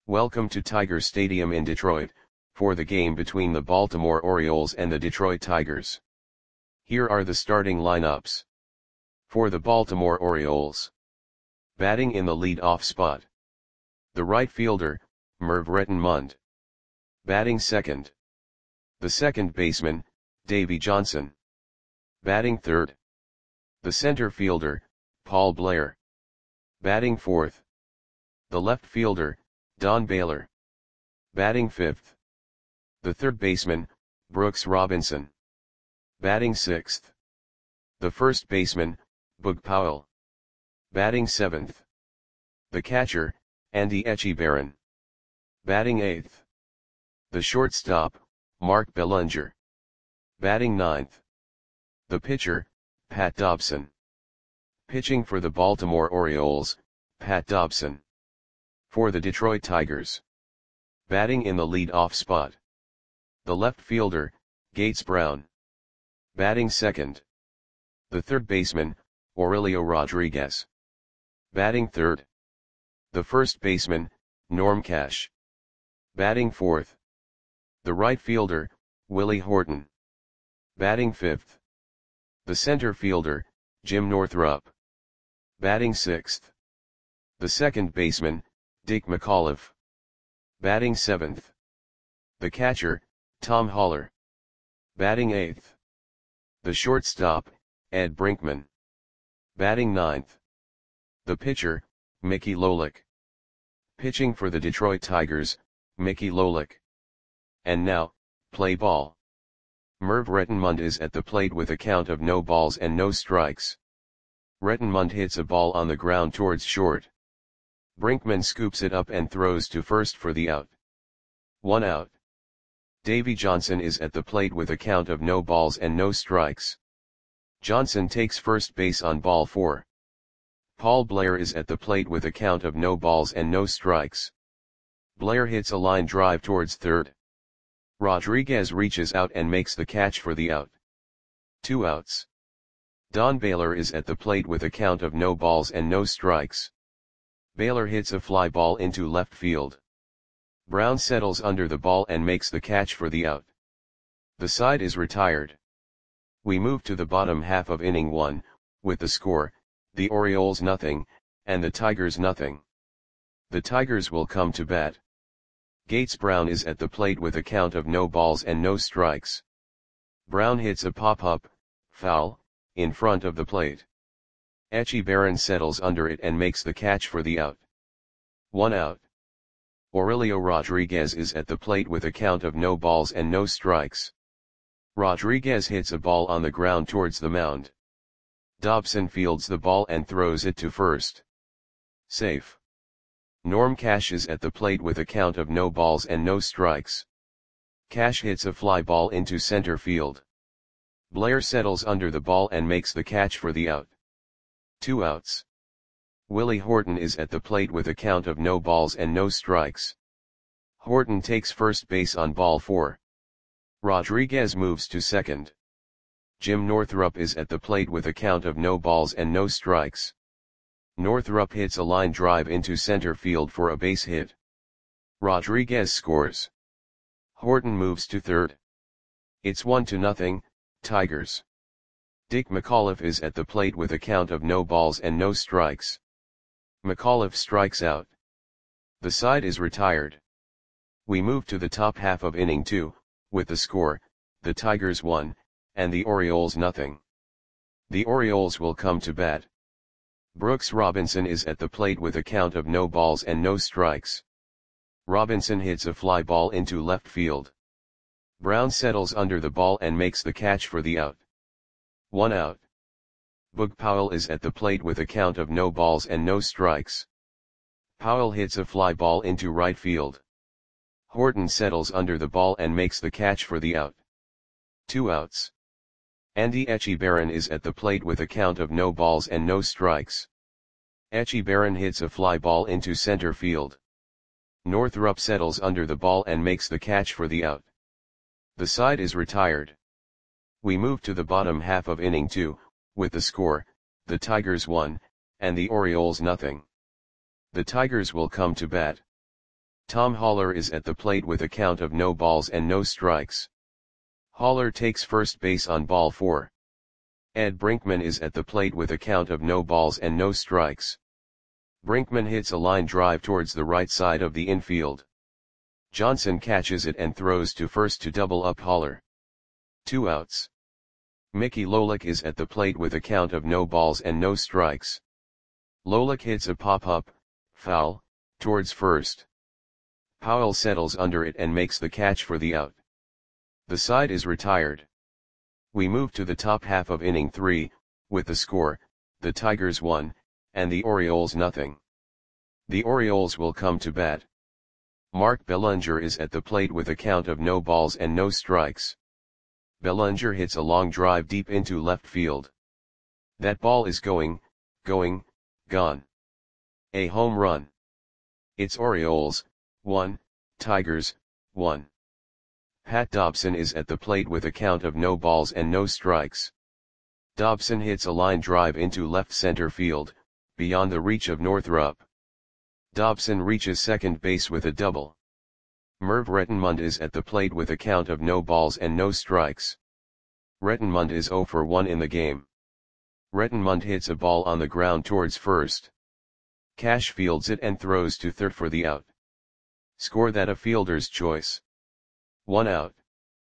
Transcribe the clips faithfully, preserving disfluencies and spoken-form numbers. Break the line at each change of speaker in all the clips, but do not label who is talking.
Welcome to Tiger Stadium in Detroit, for the game between the Baltimore Orioles and the Detroit Tigers. Here are the starting lineups. For the Baltimore Orioles. Batting in the lead-off spot. The right fielder, Merv Rettenmund. Batting second. The second baseman, Davey Johnson. Batting third. The center fielder, Paul Blair. Batting fourth. The left fielder, Don Baylor. Batting fifth. The third baseman, Brooks Robinson. Batting sixth. The first baseman, Boog Powell. Batting seventh. The catcher, Andy Etchebarren. Batting eighth. The shortstop, Mark Bellinger. Batting ninth. The pitcher, Pat Dobson. Pitching for the Baltimore Orioles, Pat Dobson. For the Detroit Tigers. Batting in the lead-off spot. The left fielder, Gates Brown. Batting second. The third baseman, Aurelio Rodriguez. Batting third. The first baseman, Norm Cash. Batting fourth. The right fielder, Willie Horton. Batting fifth. The center fielder, Jim Northrup. Batting sixth. The second baseman, Dick McAuliffe. Batting seventh. The catcher, Tom Haller. Batting eighth. The shortstop, Ed Brinkman. Batting ninth. The pitcher, Mickey Lolich. Pitching for the Detroit Tigers, Mickey Lolich. And now, play ball. Merv Rettenmund is at the plate with a count of no balls and no strikes. Rettenmund hits a ball on the ground towards short. Brinkman scoops it up and throws to first for the out. One out. Davey Johnson is at the plate with a count of no balls and no strikes. Johnson takes first base on ball four. Paul Blair is at the plate with a count of no balls and no strikes. Blair hits a line drive towards third. Rodriguez reaches out and makes the catch for the out. Two outs. Don Baylor is at the plate with a count of no balls and no strikes. Baylor hits a fly ball into left field. Brown settles under the ball and makes the catch for the out. The side is retired. We move to the bottom half of inning one, with the score, the Orioles nothing, and the Tigers nothing. The Tigers will come to bat. Gates Brown is at the plate with a count of no balls and no strikes. Brown hits a pop-up, foul, in front of the plate. Etchebarren settles under it and makes the catch for the out. One out. Aurelio Rodriguez is at the plate with a count of no balls and no strikes. Rodriguez hits a ball on the ground towards the mound. Dobson fields the ball and throws it to first. Safe. Norm Cash is at the plate with a count of no balls and no strikes. Cash hits a fly ball into center field. Blair settles under the ball and makes the catch for the out. Two outs. Willie Horton is at the plate with a count of no balls and no strikes. Horton takes first base on ball four. Rodriguez moves to second. Jim Northrup is at the plate with a count of no balls and no strikes. Northrup hits a line drive into center field for a base hit. Rodriguez scores. Horton moves to third. It's one to nothing, Tigers. Dick McAuliffe is at the plate with a count of no balls and no strikes. McAuliffe strikes out. The side is retired. We move to the top half of inning two, with the score, the Tigers one, and the Orioles nothing. The Orioles will come to bat. Brooks Robinson is at the plate with a count of no balls and no strikes. Robinson hits a fly ball into left field. Brown settles under the ball and makes the catch for the out. One out. Boog Powell is at the plate with a count of no balls and no strikes. Powell hits a fly ball into right field. Horton settles under the ball and makes the catch for the out. Two outs. Andy Etchebarren is at the plate with a count of no balls and no strikes. Etchebarren hits a fly ball into center field. Northrup settles under the ball and makes the catch for the out. The side is retired. We move to the bottom half of inning two, with the score, the Tigers one, and the Orioles nothing. The Tigers will come to bat. Tom Haller is at the plate with a count of no balls and no strikes. Haller takes first base on ball four. Ed Brinkman is at the plate with a count of no balls and no strikes. Brinkman hits a line drive towards the right side of the infield. Johnson catches it and throws to first to double up Haller. Two outs. Mickey Lolich is at the plate with a count of no balls and no strikes. Lolich hits a pop-up, foul, towards first. Powell settles under it and makes the catch for the out. The side is retired. We move to the top half of inning three, with the score, the Tigers one, and the Orioles nothing. The Orioles will come to bat. Mark Bellinger is at the plate with a count of no balls and no strikes. Bellinger hits a long drive deep into left field. That ball is going, going, gone. A home run. It's Orioles, one, Tigers, one. Pat Dobson is at the plate with a count of no balls and no strikes. Dobson hits a line drive into left center field, beyond the reach of Northrup. Dobson reaches second base with a double. Merv Rettenmund is at the plate with a count of no balls and no strikes. Rettenmund is oh for one in the game. Rettenmund hits a ball on the ground towards first. Cash fields it and throws to third for the out. Score that a fielder's choice. One out.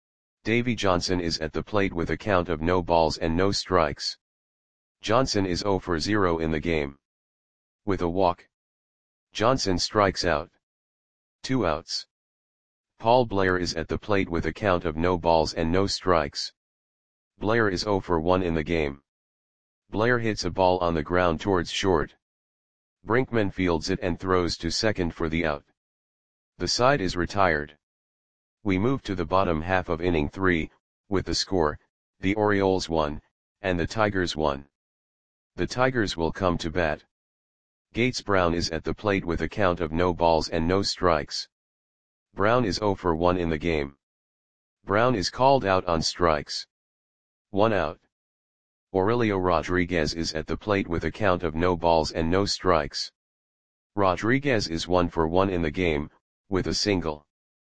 Davy Johnson is at the plate with a count of no balls and no strikes. Johnson is oh for zero in the game. With a walk, Johnson strikes out. Two outs. Paul Blair is at the plate with a count of no balls and no strikes. Blair is oh for one in the game. Blair hits a ball on the ground towards short. Brinkman fields it and throws to second for the out. The side is retired. We move to the bottom half of inning three, with the score, the Orioles one, and the Tigers one. The Tigers will come to bat. Gates Brown is at the plate with a count of no balls and no strikes. Brown is oh for one in the game. Brown is called out on strikes. One out. Aurelio Rodriguez is at the plate with a count of no balls and no strikes. Rodriguez is one for one in the game, with a single.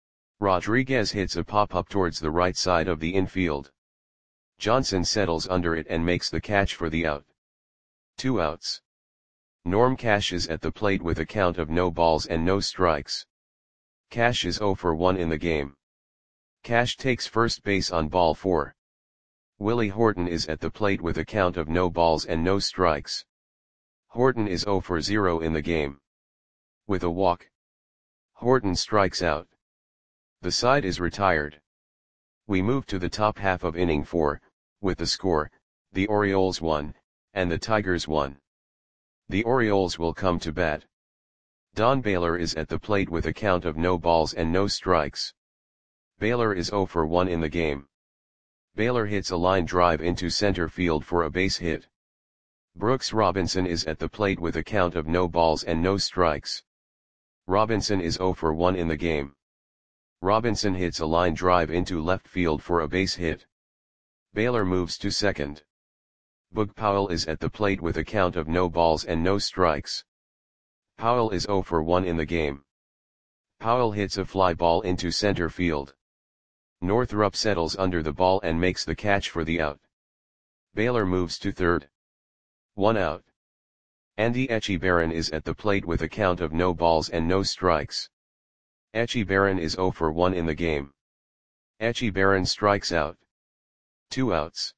Rodriguez hits a pop-up towards the right side of the infield. Johnson settles under it and makes the catch for the out. Two outs. Norm Cash is at the plate with a count of no balls and no strikes. Cash is oh for one in the game. Cash takes first base on ball four. Willie Horton is at the plate with a count of no balls and no strikes. Horton is oh for zero in the game. With a walk, Horton strikes out. The side is retired. We move to the top half of inning four, with the score, the Orioles one, and the Tigers one. The Orioles will come to bat. Don Baylor is at the plate with a count of no balls and no strikes. Baylor is oh for one in the game. Baylor hits a line drive into center field for a base hit. Brooks Robinson is at the plate with a count of no balls and no strikes. Robinson is oh for one in the game. Robinson hits a line drive into left field for a base hit. Baylor moves to second. Boog Powell is at the plate with a count of no balls and no strikes. Powell is oh for one in the game. Powell hits a fly ball into center field. Northrup settles under the ball and makes the catch for the out. Baylor moves to third. One out. Andy Etchebarren is at the plate with a count of no balls and no strikes. Etchebarren is oh for one in the game. Etchebarren strikes out. Two outs.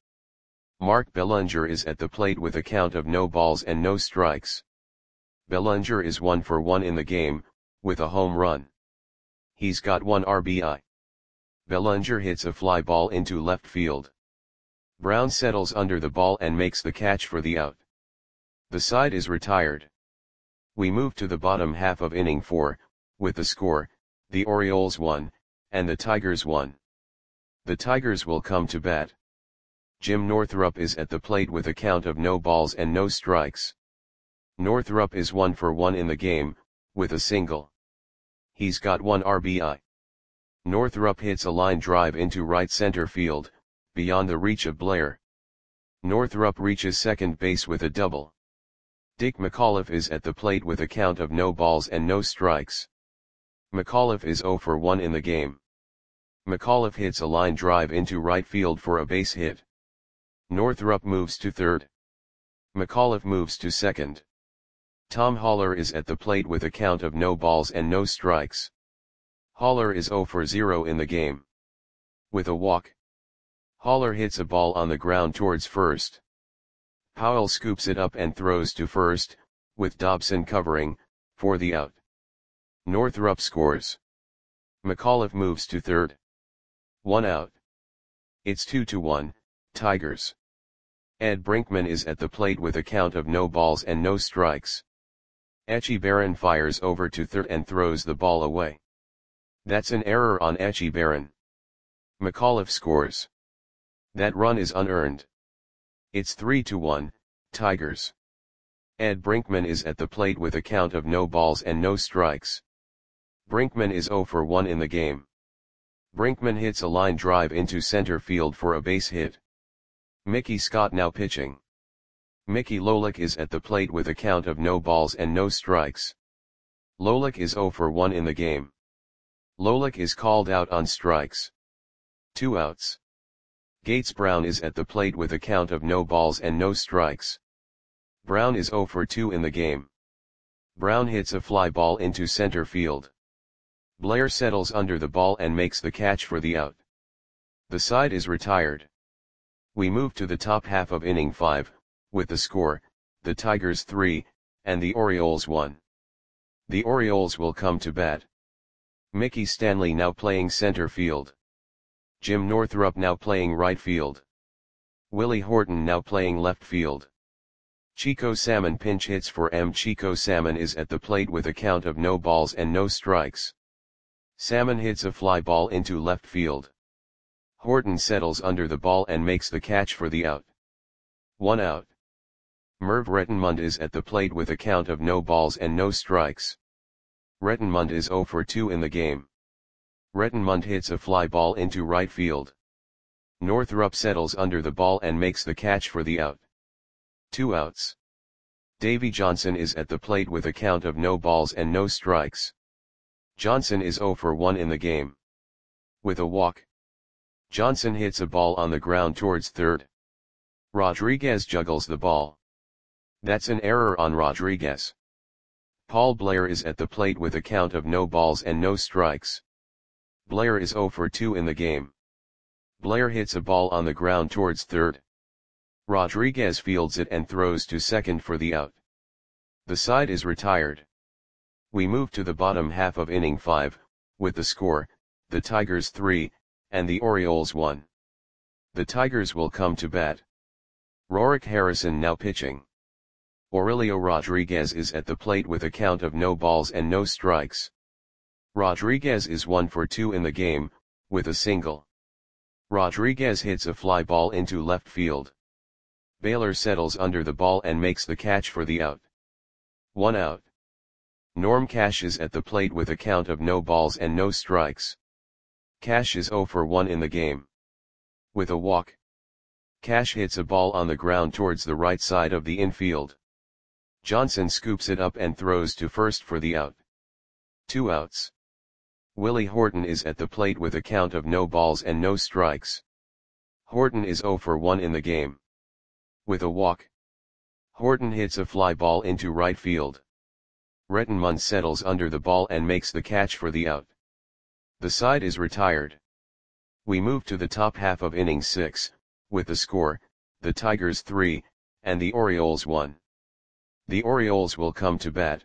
Mark Bellinger is at the plate with a count of no balls and no strikes. Bellinger is one for one in the game, with a home run. He's got one R B I. Bellinger hits a fly ball into left field. Brown settles under the ball and makes the catch for the out. The side is retired. We move to the bottom half of inning four, with the score, the Orioles one, and the Tigers one. The Tigers will come to bat. Jim Northrup is at the plate with a count of no balls and no strikes. Northrup is one for one in the game, with a single. He's got one R B I. Northrup hits a line drive into right center field, beyond the reach of Blair. Northrup reaches second base with a double. Dick McAuliffe is at the plate with a count of no balls and no strikes. McAuliffe is zero for one in the game. McAuliffe hits a line drive into right field for a base hit. Northrup moves to third. McAuliffe moves to second. Tom Haller is at the plate with a count of no balls and no strikes. Haller is zero for zero in the game. With a walk, Haller hits a ball on the ground towards first. Powell scoops it up and throws to first, with Dobson covering, for the out. Northrup scores. McAuliffe moves to third. One out. It's two to one, Tigers. Ed Brinkman is at the plate with a count of no balls and no strikes. Echebarren fires over to third and throws the ball away. That's an error on Echebarren. McAuliffe scores. That run is unearned. It's three to one, Tigers. Ed Brinkman is at the plate with a count of no balls and no strikes. Brinkman is zero for one in the game. Brinkman hits a line drive into center field for a base hit. Mickey Scott now pitching. Mickey Lolich is at the plate with a count of no balls and no strikes. Lolich is zero for one in the game. Lolich is called out on strikes. Two outs. Gates Brown is at the plate with a count of no balls and no strikes. Brown is zero for two in the game. Brown hits a fly ball into center field. Blair settles under the ball and makes the catch for the out. The side is retired. We move to the top half of inning five, with the score, the Tigers three, and the Orioles one. The Orioles will come to bat. Mickey Stanley now playing center field. Jim Northrup now playing right field. Willie Horton now playing left field. Chico Salmon pinch hits for M. Chico Salmon is at the plate with a count of no balls and no strikes. Salmon hits a fly ball into left field. Horton settles under the ball and makes the catch for the out. One out. Merv Rettenmund is at the plate with a count of no balls and no strikes. Rettenmund is zero for two in the game. Rettenmund hits a fly ball into right field. Northrup settles under the ball and makes the catch for the out. Two outs. Davy Johnson is at the plate with a count of no balls and no strikes. Johnson is zero for one in the game. With a walk, Johnson hits a ball on the ground towards third. Rodriguez juggles the ball. That's an error on Rodriguez. Paul Blair is at the plate with a count of no balls and no strikes. Blair is zero for two in the game. Blair hits a ball on the ground towards third. Rodriguez fields it and throws to second for the out. The side is retired. We move to the bottom half of inning five, with the score, the Tigers three, and the Orioles one. The Tigers will come to bat. Rorik Harrison now pitching. Aurelio Rodriguez is at the plate with a count of no balls and no strikes. Rodriguez is one for two in the game, with a single. Rodriguez hits a fly ball into left field. Baylor settles under the ball and makes the catch for the out. One out. Norm Cash is at the plate with a count of no balls and no strikes. Cash is zero for one in the game. With a walk, Cash hits a ball on the ground towards the right side of the infield. Johnson scoops it up and throws to first for the out. Two outs. Willie Horton is at the plate with a count of no balls and no strikes. Horton is zero for one in the game. With a walk, Horton hits a fly ball into right field. Rettenmund settles under the ball and makes the catch for the out. The side is retired. We move to the top half of inning six, with the score, the Tigers three, and the Orioles one. The Orioles will come to bat.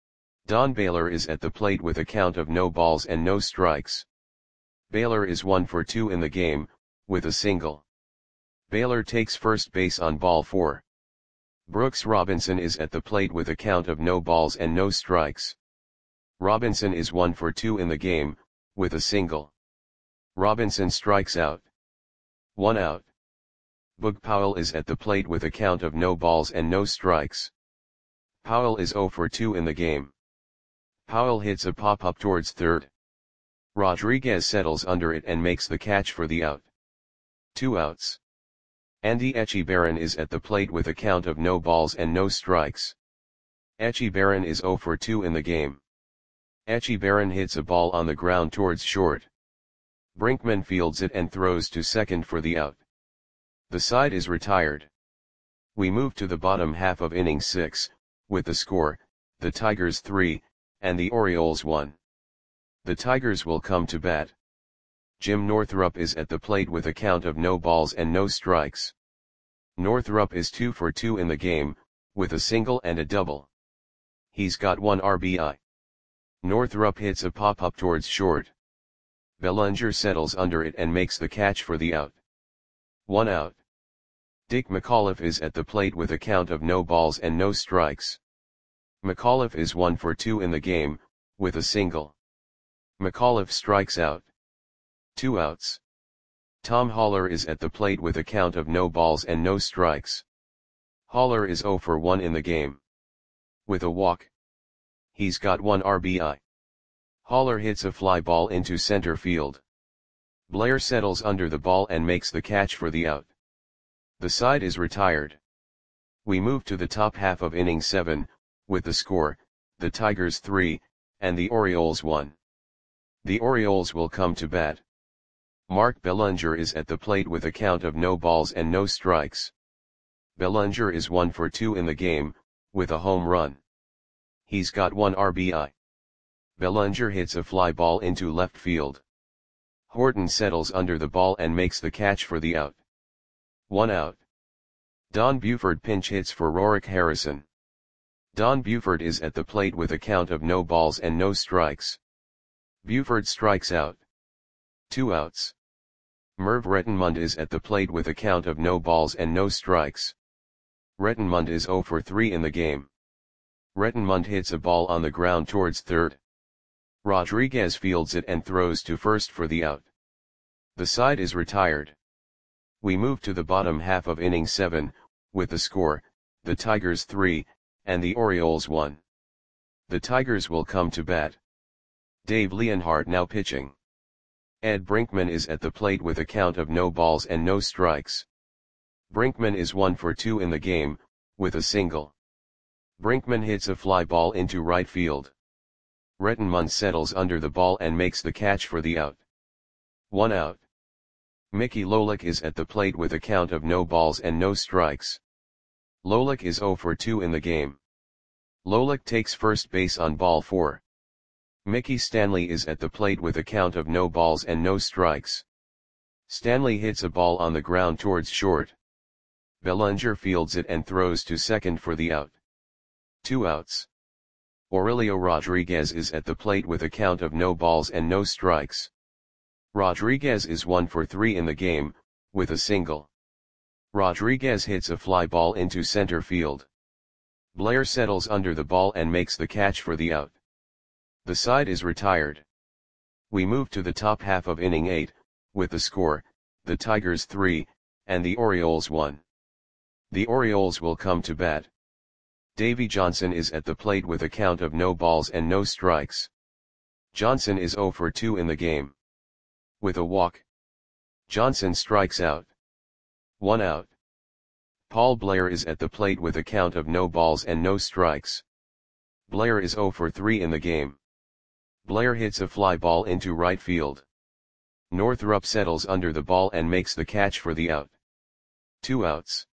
Don Baylor is at the plate with a count of no balls and no strikes. Baylor is one for two in the game, with a single. Baylor takes first base on ball four. Brooks Robinson is at the plate with a count of no balls and no strikes. Robinson is one for two in the game, with a single. Robinson strikes out. One out. Boog Powell is at the plate with a count of no balls and no strikes. Powell is zero for two in the game. Powell hits a pop-up towards third. Rodriguez settles under it and makes the catch for the out. Two outs. Andy Echebarren is at the plate with a count of no balls and no strikes. Echebarren is zero for two in the game. Echebarren hits a ball on the ground towards short. Brinkman fields it and throws to second for the out. The side is retired. We move to the bottom half of inning six, with the score, the Tigers three, and the Orioles one. The Tigers will come to bat. Jim Northrup is at the plate with a count of no balls and no strikes. Northrup is two for two in the game, with a single and a double. He's got one R B I. Northrup hits a pop-up towards short. Bellinger settles under it and makes the catch for the out. One out. Dick McAuliffe is at the plate with a count of no balls and no strikes. McAuliffe is one for two in the game, with a single. McAuliffe strikes out. Two outs. Tom Haller is at the plate with a count of no balls and no strikes. Haller is zero for one in the game. With a walk. He's got one R B I. Haller hits a fly ball into center field. Blair settles under the ball and makes the catch for the out. The side is retired. We move to the top half of inning seven, with the score, the Tigers three, and the Orioles one. The Orioles will come to bat. Mark Bellinger is at the plate with a count of no balls and no strikes. Bellinger is one for two in the game, with a home run. He's got one R B I. Bellinger hits a fly ball into left field. Horton settles under the ball and makes the catch for the out. One out. Don Buford pinch hits for Rorik Harrison. Don Buford is at the plate with a count of no balls and no strikes. Buford strikes out. Two outs. Merv Rettenmund is at the plate with a count of no balls and no strikes. Rettenmund is zero for three in the game. Rettenmund hits a ball on the ground towards third. Rodriguez fields it and throws to first for the out. The side is retired. We move to the bottom half of inning seven, with the score, the Tigers three, and the Orioles one. The Tigers will come to bat. Dave Leonhardt now pitching. Ed Brinkman is at the plate with a count of no balls and no strikes. Brinkman is one for two in the game, with a single. Brinkman hits a fly ball into right field. Rettenmund settles under the ball and makes the catch for the out. One out. Mickey Lolich is at the plate with a count of no balls and no strikes. Lolich is zero for two in the game. Lolich takes first base on ball four. Mickey Stanley is at the plate with a count of no balls and no strikes. Stanley hits a ball on the ground towards short. Bellinger fields it and throws to second for the out. Two outs. Aurelio Rodriguez is at the plate with a count of no balls and no strikes. Rodriguez is one for three in the game, with a single. Rodriguez hits a fly ball into center field. Blair settles under the ball and makes the catch for the out. The side is retired. We move to the top half of inning eight, with the score, the Tigers three, and the Orioles one. The Orioles will come to bat. Davey Johnson is at the plate with a count of no balls and no strikes. Johnson is zero for two in the game. With a walk. Johnson strikes out. One out. Paul Blair is at the plate with a count of no balls and no strikes. Blair is zero for three in the game. Blair hits a fly ball into right field. Northrup settles under the ball and makes the catch for the out. Two outs.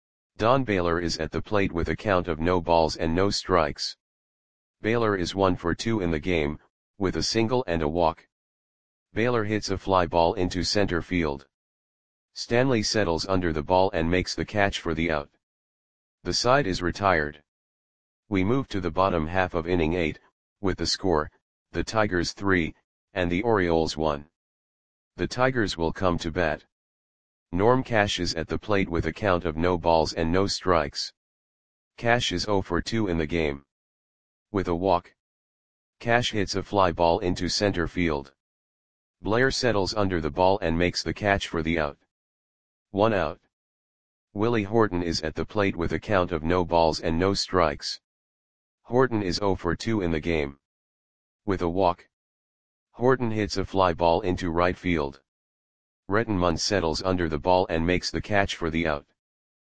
Don Baylor is at the plate with a count of no balls and no strikes. Baylor is one for two in the game, with a single and a walk. Baylor hits a fly ball into center field. Stanley settles under the ball and makes the catch for the out. The side is retired. We move to the bottom half of inning eight, with the score, the Tigers three, and the Orioles one. The Tigers will come to bat. Norm Cash is at the plate with a count of no balls and no strikes. Cash is zero for two in the game. With a walk. Cash hits a fly ball into center field. Blair settles under the ball and makes the catch for the out. One out. Willie Horton is at the plate with a count of no balls and no strikes. Horton is zero for two in the game. With a walk. Horton hits a fly ball into right field. Rettenmund settles under the ball and makes the catch for the out.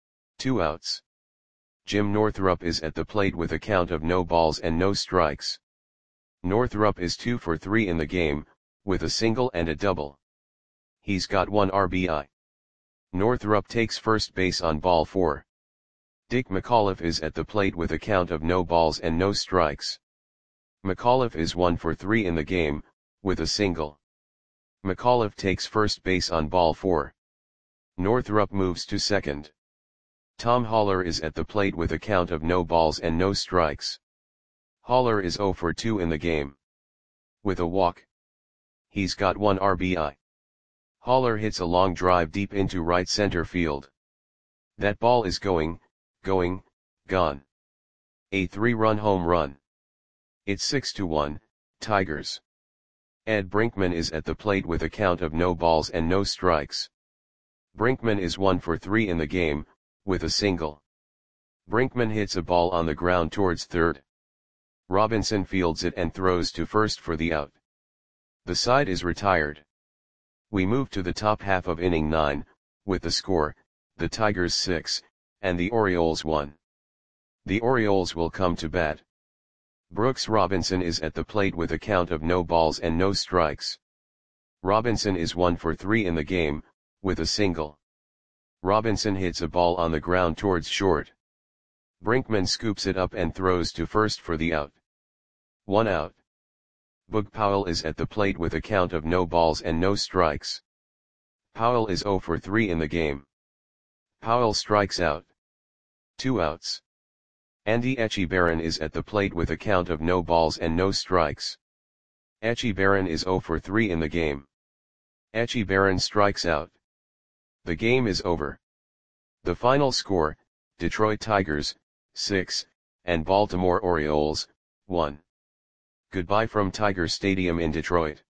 Two outs. Jim Northrup is at the plate with a count of no balls and no strikes. Northrup is two for three in the game, with a single and a double. He's got one R B I. Northrup takes first base on ball four. Dick McAuliffe is at the plate with a count of no balls and no strikes. McAuliffe is one for three in the game, with a single. McAuliffe takes first base on ball four. Northrup moves to second. Tom Haller is at the plate with a count of no balls and no strikes. Haller is zero for two in the game, with a walk. He's got one R B I. Haller hits a long drive deep into right center field. That ball is going, going, gone. A three-run home run. It's six to one, Tigers. Ed Brinkman is at the plate with a count of no balls and no strikes. Brinkman is one for three in the game, with a single. Brinkman hits a ball on the ground towards third. Robinson fields it and throws to first for the out. The side is retired. We move to the top half of inning nine, with the score, the Tigers six, and the Orioles one. The Orioles will come to bat. Brooks Robinson is at the plate with a count of no balls and no strikes. Robinson is one for three in the game, with a single. Robinson hits a ball on the ground towards short. Brinkman scoops it up and throws to first for the out. One out. Boog Powell is at the plate with a count of no balls and no strikes. Powell is zero for three in the game. Powell strikes out. Two outs. Andy Etchebarren is at the plate with a count of no balls and no strikes. Etchebarren is zero for three in the game. Etchebarren strikes out. The game is over. The final score, Detroit Tigers, six, and Baltimore Orioles, one. Goodbye from Tiger Stadium in Detroit.